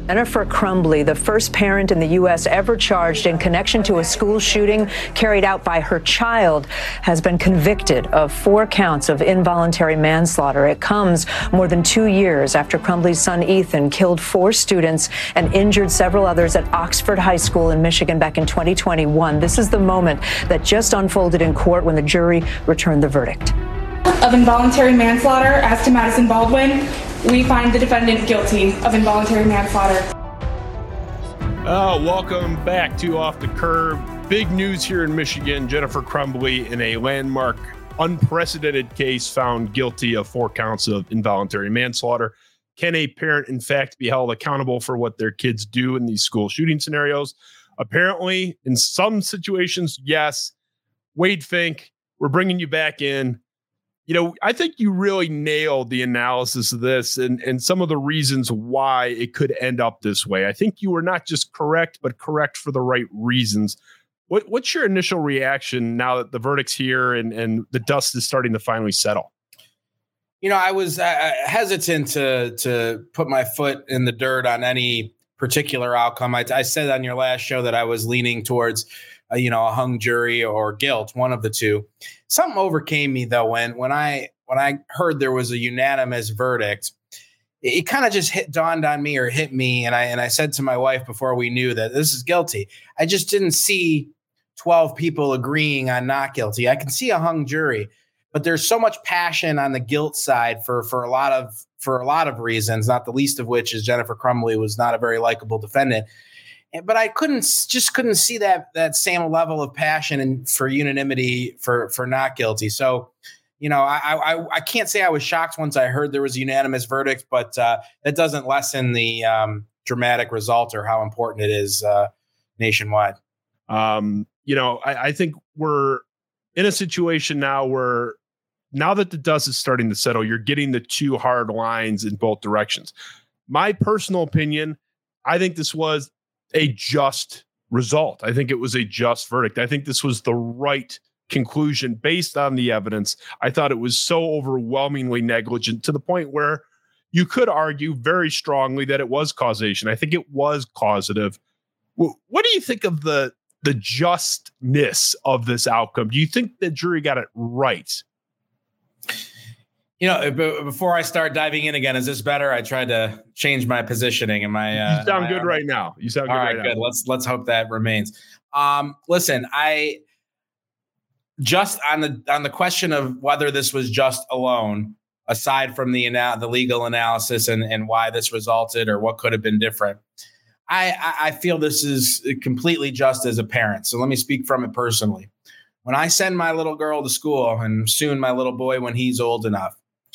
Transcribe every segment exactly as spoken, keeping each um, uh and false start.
Jennifer Crumbley, the first parent in the U S ever charged in connection to a school shooting carried out by her child, has been convicted of four counts of involuntary manslaughter. It comes more than two years after Crumbley's son Ethan killed four students and injured several others at Oxford High School in Michigan back in twenty twenty-one. This is the moment that just unfolded in court when the jury returned the verdict. Of involuntary manslaughter as to Madison Baldwin, we find the defendant guilty of involuntary manslaughter. Oh, welcome back to Off the Curb. Big news here in Michigan. Jennifer Crumbley, in a landmark, unprecedented case, found guilty of four counts of involuntary manslaughter. Can a parent, in fact, be held accountable for what their kids do in these school shooting scenarios? Apparently, in some situations, yes. Wade Fink, we're bringing you back in. You know, I think you really nailed the analysis of this and, and some of the reasons why it could end up this way. I think you were not just correct, but correct for the right reasons. What, what's your initial reaction now that the verdict's here and, and the dust is starting to finally settle? You know, I was uh, hesitant to to put my foot in the dirt on any particular outcome. I, I said on your last show that I was leaning towards Uh, you know, a hung jury or guilt, one of the two. Something overcame me though when when I when I heard there was a unanimous verdict. It, it kind of just hit dawned on me or hit me, and I and I said to my wife before we knew that this is guilty. I just didn't see twelve people agreeing on not guilty. I can see a hung jury, but there's so much passion on the guilt side for for a lot of for a lot of reasons, not the least of which is Jennifer Crumbley was not a very likable defendant. But I couldn't just couldn't see that that same level of passion and for unanimity for for not guilty. So, you know, I I, I can't say I was shocked once I heard there was a unanimous verdict, but uh, that doesn't lessen the um, dramatic result or how important it is uh, nationwide. Um, you know, I, I think we're in a situation now where now that the dust is starting to settle, you're getting the two hard lines in both directions. My personal opinion, I think this was a just result. I think it was a just verdict. I think this was the right conclusion based on the evidence. I thought it was so overwhelmingly negligent to the point where you could argue very strongly that it was causation. I think it was causative. What do you think of the the justness of this outcome? Do you think the jury got it right? You know, b- before I start diving in again, is this better? I tried to change my positioning. Am I? Uh, you sound I good right now. You sound good all right. right Good. now. Let's let's hope that remains. Um, listen, I just on the on the question of whether this was just alone, aside from the ana- the legal analysis and and why this resulted or what could have been different. I, I I feel this is completely just as a parent. So let me speak from it personally. When I send my little girl to school, and soon my little boy when he's old enough,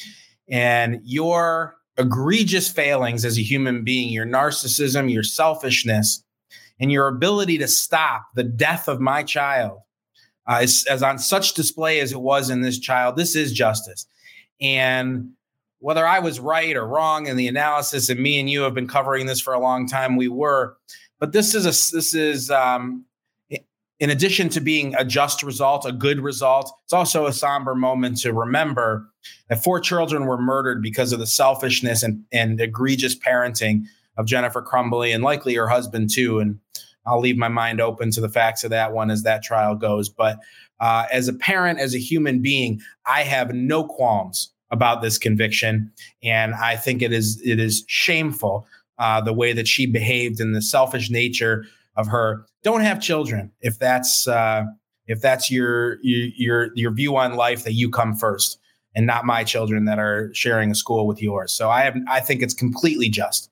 and your egregious failings as a human being, your narcissism, your selfishness, and your ability to stop the death of my child uh, is, as on such display as it was in this child, this is justice. And whether I was right or wrong in the analysis, and me and you have been covering this for a long time, we were. But this is a this is um, in addition to being a just result, a good result, it's also a somber moment to remember that four children were murdered because of the selfishness and, and egregious parenting of Jennifer Crumbley and likely her husband too. And I'll leave my mind open to the facts of that one as that trial goes. But uh, as a parent, as a human being, I have no qualms about this conviction. And I think it is it is shameful uh, the way that she behaved and the selfish nature of her. Don't have children if that's uh, if that's your your your view on life, that you come first and not my children that are sharing a school with yours. So I have I think it's completely just.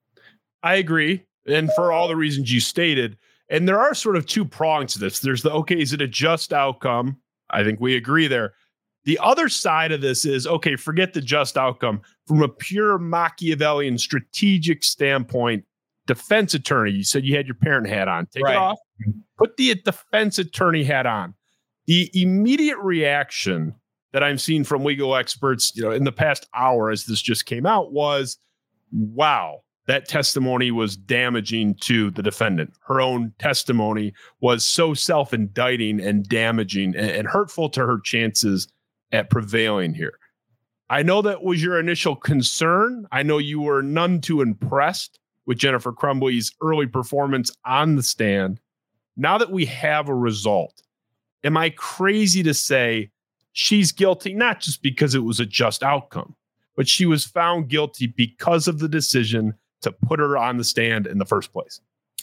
I agree, and for all the reasons you stated. And there are sort of two prongs to this. There's the okay, is it a just outcome? I think we agree there. The other side of this is, okay, forget the just outcome. From a pure Machiavellian strategic standpoint, defense attorney, you said you had your parent hat on. Take right. it off. Put the defense attorney hat on. The immediate reaction that I'm seeing from legal experts, you know, in the past hour as this just came out was, wow, that testimony was damaging to the defendant. Her own testimony was so self-indicting and damaging and, and hurtful to her chances at prevailing here. I know that was your initial concern. I know you were none too impressed with Jennifer Crumbley's early performance on the stand. Now that we have a result, am I crazy to say she's guilty, not just because it was a just outcome, but she was found guilty because of the decision to put her on the stand in the first place?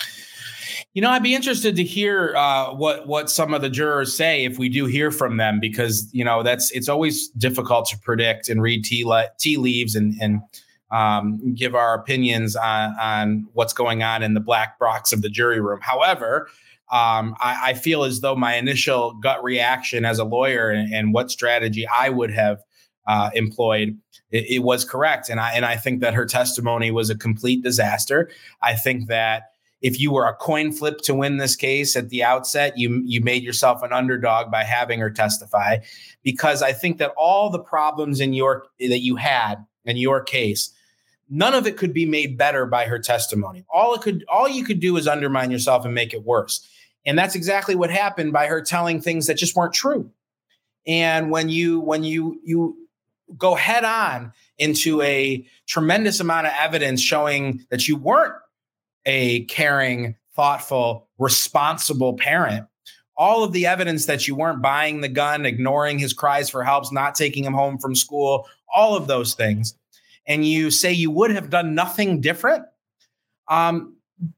You know, I'd be interested to hear uh, what what some of the jurors say if we do hear from them, because, you know, that's it's always difficult to predict and read tea, le- tea leaves and, and um, give our opinions on, on what's going on in the black box of the jury room. However, um, I, I feel as though my initial gut reaction as a lawyer and, and what strategy I would have uh, employed, it, it was correct. And I and I think that her testimony was a complete disaster. I think that if you were a coin flip to win this case at the outset, you you made yourself an underdog by having her testify, because I think that all the problems in your that you had in your case, none of it could be made better by her testimony. All it could all you could do is undermine yourself and make it worse. And that's exactly what happened by her telling things that just weren't true. And when you when you you go head on into a tremendous amount of evidence showing that you weren't a caring, thoughtful, responsible parent, all of the evidence that you weren't buying the gun, ignoring his cries for help, not taking him home from school, all of those things, and you say you would have done nothing different, um,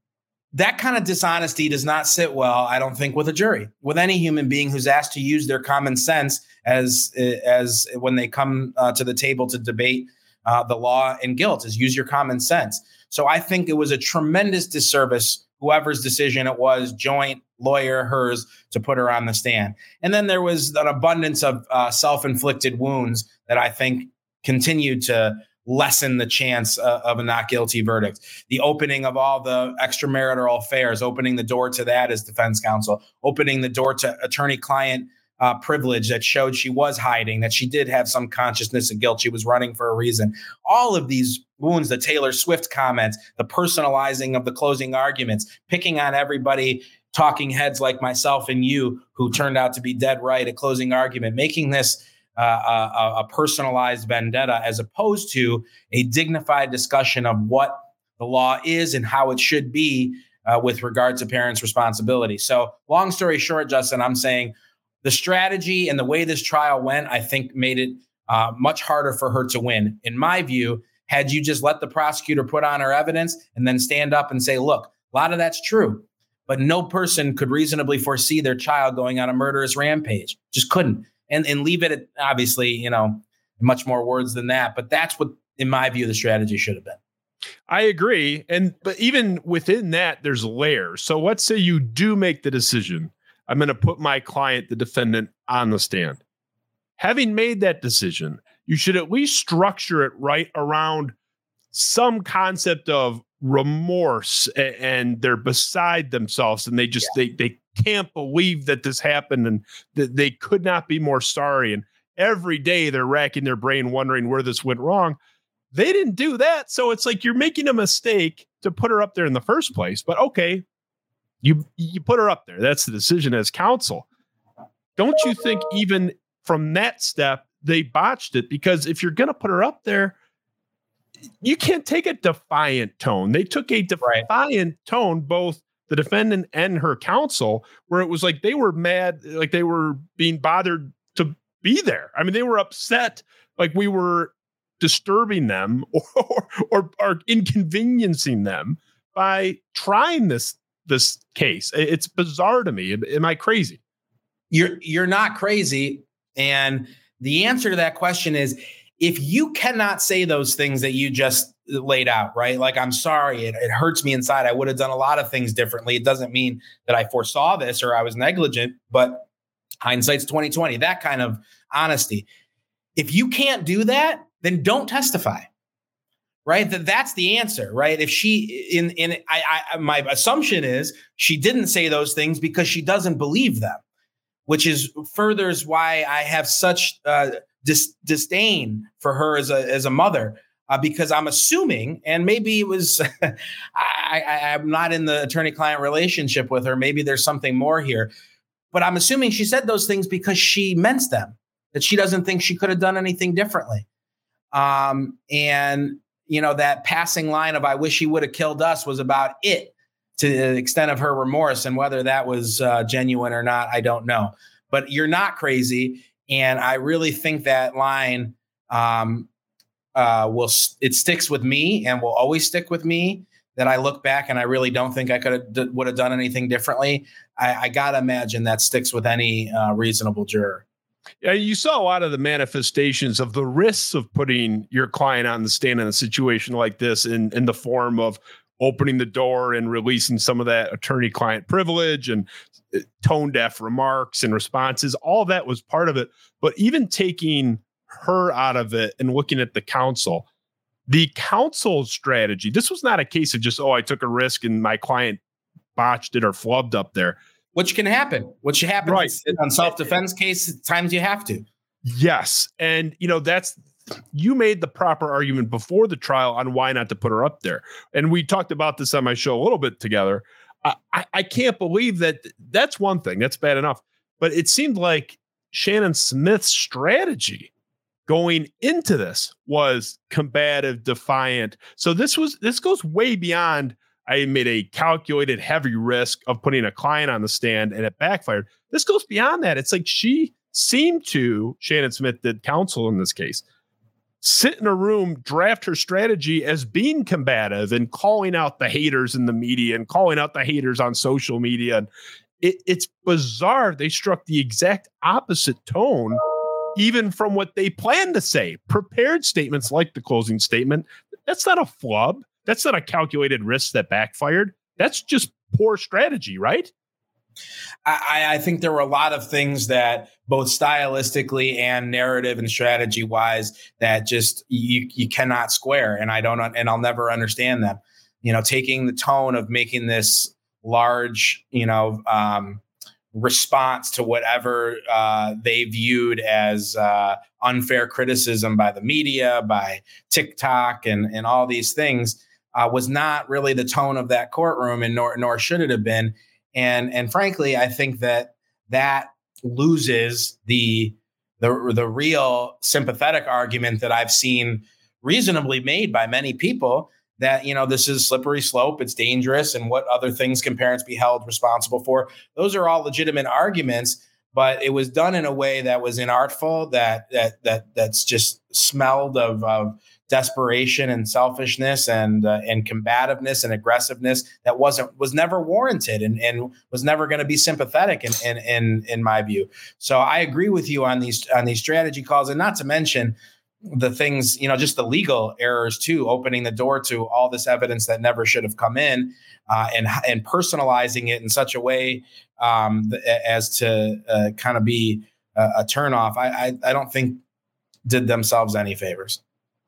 that kind of dishonesty does not sit well, I don't think, with a jury, with any human being who's asked to use their common sense as, as when they come uh, to the table to debate uh, the law and guilt, is use your common sense. So I think it was a tremendous disservice, whoever's decision it was, joint, lawyer, hers, to put her on the stand. And then there was an abundance of uh, self-inflicted wounds that I think continued to lessen the chance uh, of a not guilty verdict. The opening of all the extramarital affairs, opening the door to that as defense counsel, opening the door to attorney-client Uh, privilege that showed she was hiding, that she did have some consciousness of guilt. She was running for a reason. All of these wounds, the Taylor Swift comments, the personalizing of the closing arguments, picking on everybody, talking heads like myself and you, who turned out to be dead right at closing argument, making this uh, a, a personalized vendetta as opposed to a dignified discussion of what the law is and how it should be uh, with regard to parents' responsibility. So long story short, Justin, I'm saying the strategy and the way this trial went, I think, made it uh, much harder for her to win. In my view, had you just let the prosecutor put on her evidence and then stand up and say, look, a lot of that's true, but no person could reasonably foresee their child going on a murderous rampage. Just couldn't. And, and leave it at, obviously, you know, much more words than that. But that's what, in my view, the strategy should have been. I agree. And but even within that, there's layers. So let's say you do make the decision, I'm going to put my client, the defendant, on the stand. Having made that decision, you should at least structure it right around some concept of remorse, and they're beside themselves and they just, yeah. they, they can't believe that this happened and that they could not be more sorry. And every day they're racking their brain wondering where this went wrong. They didn't do that. So it's like you're making a mistake to put her up there in the first place. But okay, You you put her up there. That's the decision as counsel. Don't you think even from that step, they botched it? Because if you're going to put her up there, you can't take a defiant tone. They took a defiant right. tone, both the defendant and her counsel, where it was like they were mad, like they were being bothered to be there. I mean, they were upset, like we were disturbing them or, or, or, or inconveniencing them by trying this this case. It's bizarre to me. Am I crazy? You're you're not crazy. And the answer to that question is, if you cannot say those things that you just laid out, right? Like, I'm sorry, it, it hurts me inside. I would have done a lot of things differently. It doesn't mean that I foresaw this or I was negligent, but hindsight's twenty twenty, that kind of honesty. If you can't do that, then don't testify. Right. That that's the answer. Right. If she in in I, I my assumption is she didn't say those things because she doesn't believe them, which is furthers why I have such uh, dis- disdain for her as a as a mother, uh, because I'm assuming, and maybe it was I, I, I'm not in the attorney-client relationship with her. Maybe there's something more here, but I'm assuming she said those things because she meant them, that she doesn't think she could have done anything differently. Um, and you know, that passing line of, I wish he would have killed us, was about it, to the extent of her remorse. And whether that was uh, genuine or not, I don't know. But you're not crazy. And I really think that line um, uh, will, it sticks with me and will always stick with me, that I look back and I really don't think I could have, d- would have done anything differently. I, I got to imagine that sticks with any uh, reasonable juror. Yeah, you saw a lot of the manifestations of the risks of putting your client on the stand in a situation like this, in, in the form of opening the door and releasing some of that attorney-client privilege and tone-deaf remarks and responses. All of that was part of it. But even taking her out of it and looking at the counsel, the counsel's strategy, this was not a case of just, oh, I took a risk and my client botched it or flubbed up there. Which can happen. Which happens right. on self-defense cases, times you have to. Yes. And, you know, that's, you made the proper argument before the trial on why not to put her up there. And we talked about this on my show a little bit together. I, I, I can't believe that. That's one thing. That's bad enough. But it seemed like Shannon Smith's strategy going into this was combative, defiant. So this was, this goes way beyond, I made a calculated heavy risk of putting a client on the stand and it backfired. This goes beyond that. It's like she seemed to, Shannon Smith did counsel in this case, sit in a room, draft her strategy as being combative and calling out the haters in the media and calling out the haters on social media. And it, it's bizarre. They struck the exact opposite tone, even from what they planned to say. Prepared statements like the closing statement. That's not a flub. That's not a calculated risk that backfired. That's just poor strategy, right? I, I think there were a lot of things that both stylistically and narrative and strategy wise that just you you cannot square. And I don't, and I'll never understand them. You know, taking the tone of making this large, you know, um, response to whatever uh, they viewed as uh, unfair criticism by the media, by TikTok, and and all these things. Uh, was not really the tone of that courtroom, and nor nor should it have been. And and frankly, I think that that loses the the the real sympathetic argument that I've seen reasonably made by many people, that, you know, this is slippery slope, it's dangerous, and what other things can parents be held responsible for? Those are all legitimate arguments, but it was done in a way that was inartful, that that that that's just smelled of of desperation and selfishness and uh, and combativeness and aggressiveness that wasn't was never warranted and, and was never going to be sympathetic in, in in in my view. So I agree with you on these on these strategy calls, and not to mention the things, you know, just the legal errors too, opening the door to all this evidence that never should have come in, uh, and and personalizing it in such a way um, as to uh, kind of be a, a turnoff. I, I I don't think did themselves any favors.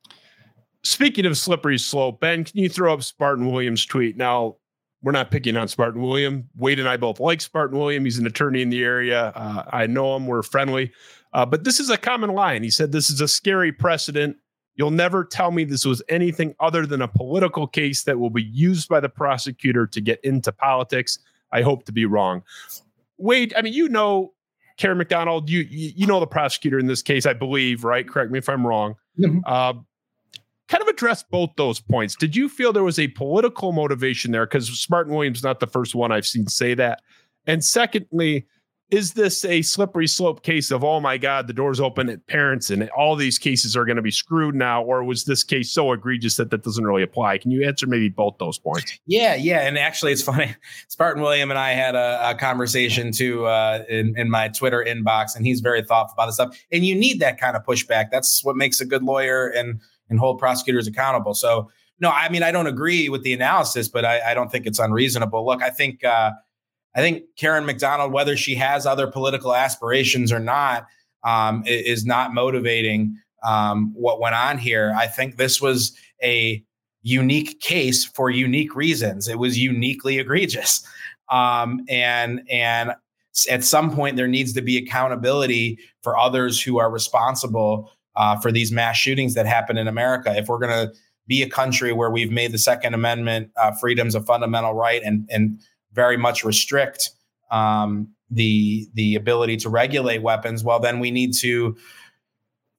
Speaking of slippery slope, Ben, can you throw up Spartan Williams' tweet? Now, we're not picking on Spartan William. Wade and I both like Spartan William. He's an attorney in the area. Uh, I know him. We're friendly. Uh, but this is a common line. He said, this is a scary precedent. You'll never tell me this was anything other than a political case that will be used by the prosecutor to get into politics. I hope to be wrong. Wade, I mean, you know Karen McDonald. You, you, you know the prosecutor in this case, I believe, right? Correct me if I'm wrong. Mm-hmm. Uh, kind of address both those points. Did you feel there was a political motivation there? Because Spartan Williams is not the first one I've seen say that. And secondly, is this a slippery slope case of, oh my God, the door's open at parents and all these cases are going to be screwed now? Or was this case so egregious that that doesn't really apply? Can you answer maybe both those points? Yeah, yeah. And actually, it's funny. Spartan William and I had a, a conversation too uh, in, in my Twitter inbox, and he's very thoughtful about this stuff. And you need that kind of pushback. That's what makes a good lawyer and and hold prosecutors accountable. So, no, I mean, I don't agree with the analysis, but I, I don't think it's unreasonable. Look, I think uh, I think Karen McDonald, whether she has other political aspirations or not, um, is not motivating um, what went on here. I think this was a unique case for unique reasons. It was uniquely egregious. Um, and and at some point, there needs to be accountability for others who are responsible Uh, for these mass shootings that happen in America. If we're going to be a country where we've made the Second Amendment uh, freedoms a fundamental right and and very much restrict um, the the ability to regulate weapons, well, then we need to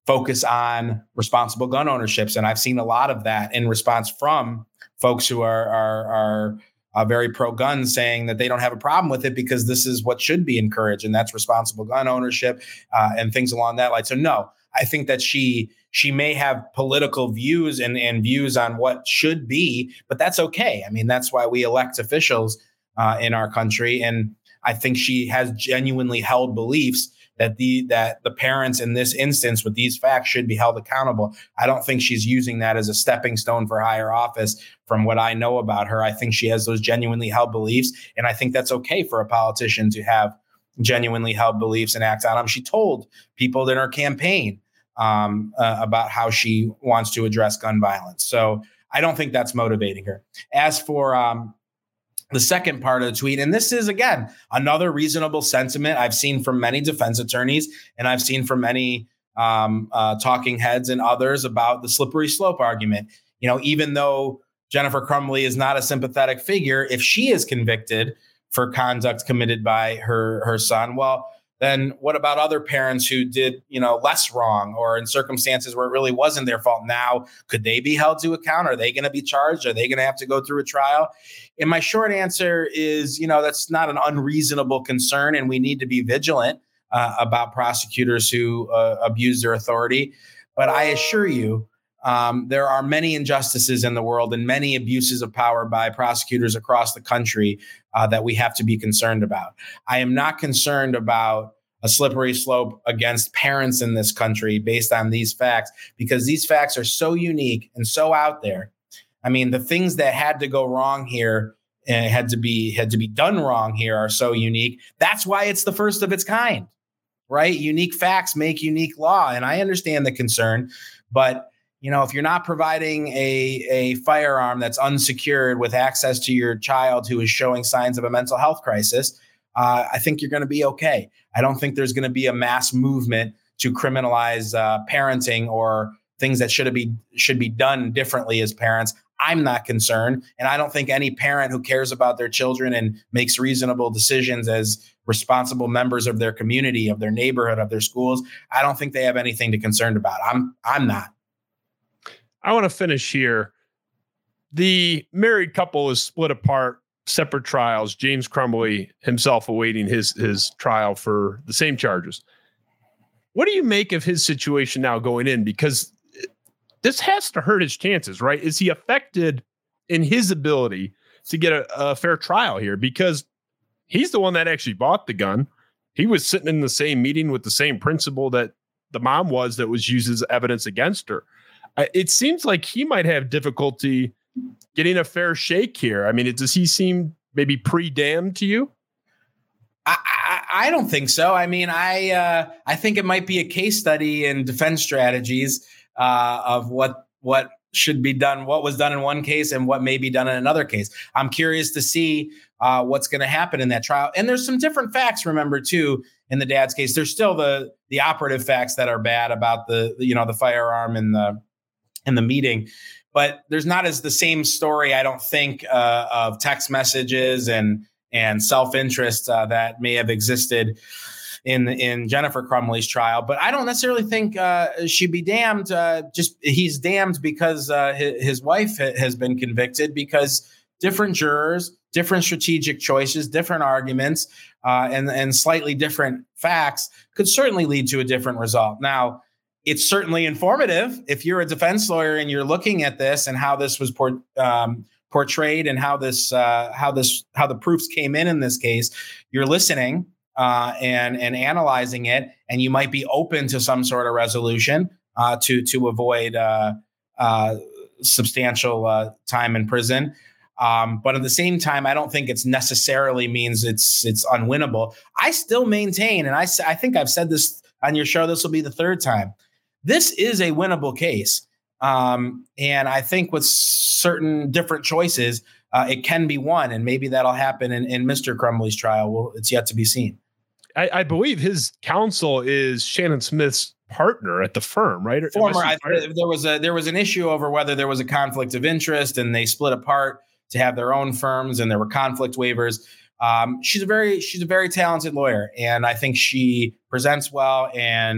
focus on responsible gun ownerships. And I've seen a lot of that in response from folks who are are, are uh, very pro-gun, saying that they don't have a problem with it because this is what should be encouraged, and that's responsible gun ownership uh, and things along that line. So no, I think that she she may have political views and, and views on what should be, but that's okay. I mean, that's why we elect officials uh, in our country. And I think she has genuinely held beliefs that the that the parents in this instance with these facts should be held accountable. I don't think she's using that as a stepping stone for higher office. From what I know about her, I think she has those genuinely held beliefs. And I think that's okay for a politician to have genuinely held beliefs and act on them. She told people in her campaign um, uh, about how she wants to address gun violence. So I don't think that's motivating her. As for um, the second part of the tweet, and this is, again, another reasonable sentiment I've seen from many defense attorneys, and I've seen from many um, uh, talking heads and others about the slippery slope argument. You know, even though Jennifer Crumbley is not a sympathetic figure, if she is convicted for conduct committed by her her son, well, then what about other parents who did, you know, less wrong or in circumstances where it really wasn't their fault? Now, could they be held to account? Are they going to be charged? Are they going to have to go through a trial? And my short answer is, you know, that's not an unreasonable concern, and we need to be vigilant uh, about prosecutors who uh, abuse their authority. But I assure you, Um, there are many injustices in the world and many abuses of power by prosecutors across the country uh, that we have to be concerned about. I am not concerned about a slippery slope against parents in this country based on these facts, because these facts are so unique and so out there. I mean, the things that had to go wrong here and had to be had to be done wrong here are so unique. That's why it's the first of its kind, right? Unique facts make unique law. And I understand the concern, but you know, if you're not providing a, a firearm that's unsecured with access to your child who is showing signs of a mental health crisis, uh, I think you're going to be okay. I don't think there's going to be a mass movement to criminalize uh, parenting or things that should be should be done differently as parents. I'm not concerned. And I don't think any parent who cares about their children and makes reasonable decisions as responsible members of their community, of their neighborhood, of their schools, I don't think they have anything to be concerned about. I'm I'm not. I want to finish here. The married couple is split apart, separate trials. James Crumbley himself awaiting his his trial for the same charges. What do you make of his situation now going in? Because this has to hurt his chances, right? Is he affected in his ability to get a, a fair trial here? Because he's the one that actually bought the gun. He was sitting in the same meeting with the same principal that the mom was that was used as evidence against her. It seems like he might have difficulty getting a fair shake here. I mean, does he seem maybe pre-damned to you? I, I, I don't think so. I mean, I uh, I think it might be a case study in defense strategies uh, of what what should be done, what was done in one case and what may be done in another case. I'm curious to see uh, what's going to happen in that trial. And there's some different facts, remember, too, in the dad's case. There's still the the operative facts that are bad about the, you know, the firearm and the in the meeting, but there's not as the same story, I don't think, uh, of text messages and and self-interest uh, that may have existed in in Jennifer Crumbley's trial. But I don't necessarily think uh, she'd be damned. Uh, just he's damned because uh, his, his wife ha- has been convicted, because different jurors, different strategic choices, different arguments, uh, and and slightly different facts could certainly lead to a different result. Now, it's certainly informative if you're a defense lawyer and you're looking at this and how this was por- um, portrayed and how this uh, how this how the proofs came in in this case. You're listening uh, and and analyzing it, and you might be open to some sort of resolution uh, to to avoid uh, uh, substantial uh, time in prison. Um, but at the same time, I don't think it's necessarily means it's it's unwinnable. I still maintain, and I I think I've said this on your show. This will be the third time. This is a winnable case. Um, and I think with certain different choices, uh, it can be won. And maybe that'll happen in, in Mister Crumbley's trial. Well, it's yet to be seen. I, I believe his counsel is Shannon Smith's partner at the firm, right? Former. I, there was a there was an issue over whether there was a conflict of interest, and they split apart to have their own firms, and there were conflict waivers. Um, she's a very she's a very talented lawyer, and I think she presents well and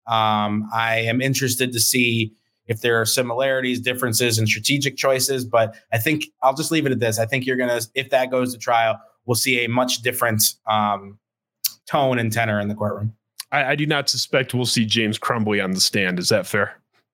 Um, I am interested to see if there are similarities, differences, and strategic choices. But I think I'll just leave it at this. I think you're going to, if that goes to trial, we'll see a much different um, tone and tenor in the courtroom. I, I do not suspect we'll see James Crumbley on the stand. Is that fair?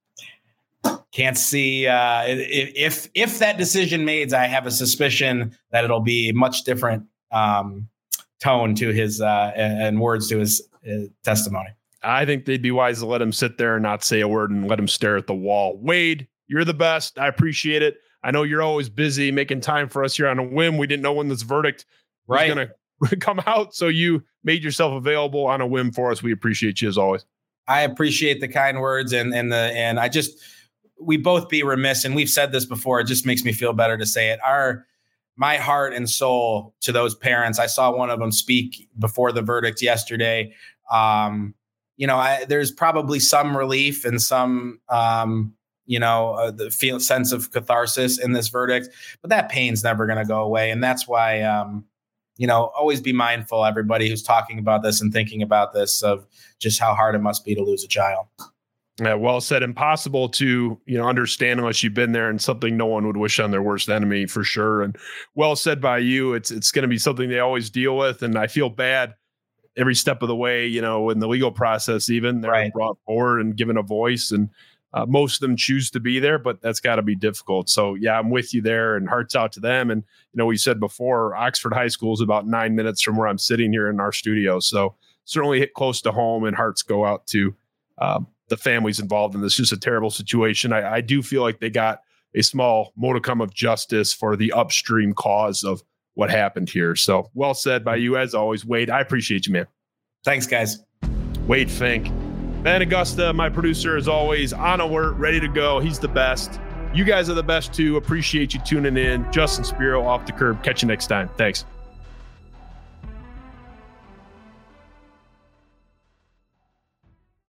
Can't see uh, if if that decision made. I have a suspicion that it'll be much different um, tone to his uh, and words to his uh, testimony. I think they'd be wise to let him sit there and not say a word and let him stare at the wall. Wade, you're the best. I appreciate it. I know you're always busy making time for us here on a whim. We didn't know when this verdict was right. going to come out, so you made yourself available on a whim for us. We appreciate you as always. I appreciate the kind words and and the and I just we both be remiss, and we've said this before. It just makes me feel better to say it. Our my heart and soul to those parents. I saw one of them speak before the verdict yesterday. Um, you know, I, there's probably some relief and some, um, you know, uh, the feel sense of catharsis in this verdict, but that pain's never going to go away. And that's why, um, you know, always be mindful, everybody who's talking about this and thinking about this, of just how hard it must be to lose a child. Yeah, well said. Impossible to, you know, understand unless you've been there, and something no one would wish on their worst enemy, for sure. And well said by you. It's it's going to be something they always deal with, and I feel bad every step of the way. You know, in the legal process, even they're right. brought forward and given a voice, and uh, most of them choose to be there, but that's got to be difficult. So yeah, I'm with you there, and hearts out to them. And you know, we said before, Oxford High School is about nine minutes from where I'm sitting here in our studio, so certainly hit close to home, and hearts go out to Um, the families involved in this. It's just a terrible situation. I, I do feel like they got a small modicum of justice for the upstream cause of what happened here. So well said by you as always, Wade. I appreciate you, man. Thanks, guys. Wade Fink. Ben Augusta, my producer, as always, on alert, ready to go. He's the best. You guys are the best too. Appreciate you tuning in. Justin Spiro, Off the Curb. Catch you next time. Thanks.